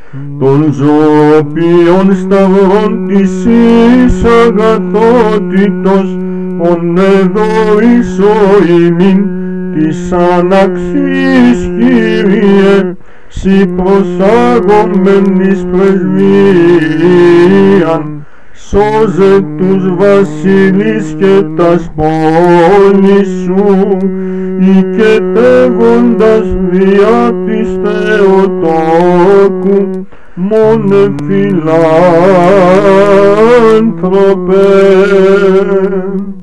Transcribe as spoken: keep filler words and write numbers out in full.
των ζωπίων σταυρών της εις αγαθότητος, ονεδοήσω ημίν της αναξής, Κύριε, σοι προσάγομεν εις πρεσβείαν, σώζε τους βασίλεις και τας πόλεις σου, οικετεύοντας διά της Θεοτόκου, μόνε φιλάνθρωπε.